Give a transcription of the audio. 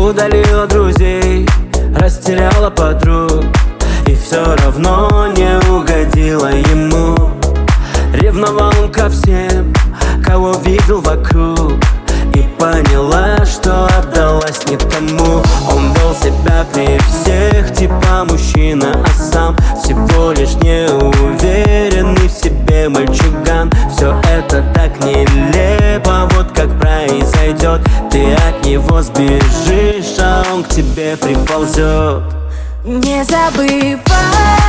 Удалила друзей, растеряла подруг, и все равно не угодила ему. Ревновал он ко всем, кого видел вокруг, и поняла, что отдалась не тому. Он вел себя при всех, типа мужчина, а сам всего лишь неуверенный в себе мальчуган. Все это так нелепо, вот как произойдет. Ты от него сбежишь, а он к тебе приползет. Не забывай